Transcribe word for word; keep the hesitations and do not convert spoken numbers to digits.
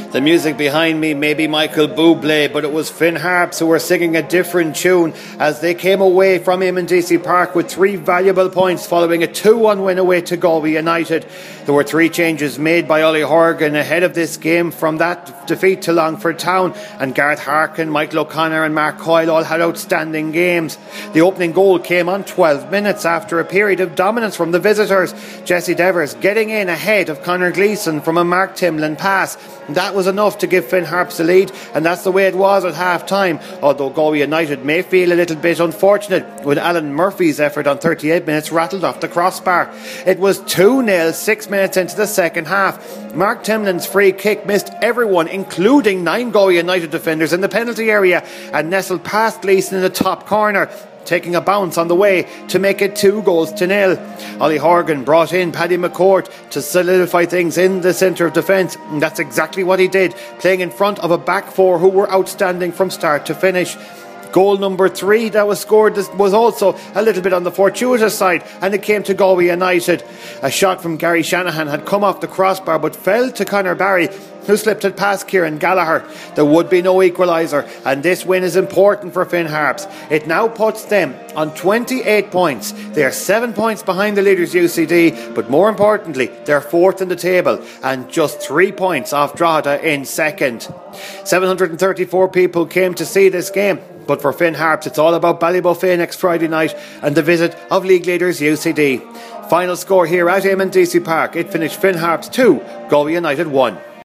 The music behind me may be Michael Bublé, but it was Finn Harps who were singing a different tune as they came away from M D C Park with three valuable points following a two one win away to Galway United. There were three changes made by Ollie Horgan ahead of this game from that defeat to Longford Town, and Gareth Harkin, Michael O'Connor and Mark Coyle all had outstanding games. The opening goal came on twelve minutes after a period of dominance from the visitors. Jesse Devers getting in ahead of Conor Gleeson from a Mark Timlin pass. That was enough to give Finn Harps the lead, and that's the way it was at half time, although Galway United may feel a little bit unfortunate when Alan Murphy's effort on thirty-eight minutes rattled off the crossbar. It was two nil six minutes into the second half. Mark Timlin's free kick missed everyone, including nine Galway United defenders in the penalty area, and nestled past Gleeson in the top corner, taking a bounce on the way to make it two goals to nil. Ollie Horgan brought in Paddy McCourt to solidify things in the centre of defence, and that's exactly what he did, playing in front of a back four who were outstanding from start to finish. Goal number three that was scored was also a little bit on the fortuitous side, and it came to Galway United. A shot from Gary Shanahan had come off the crossbar but fell to Conor Barry, who slipped it past Kieran Gallagher. There would be no equaliser, and this win is important for Finn Harps. It now puts them on twenty-eight points. They are seven points behind the leaders U C D, but more importantly, they're fourth in the table and just three points off Drogheda in second. seven hundred thirty-four people came to see this game, but for Finn Harps it's all about Ballybofey next Friday night and the visit of league leaders U C D. Final score here at M D C Park, it finished Finn Harps two, Galway United one.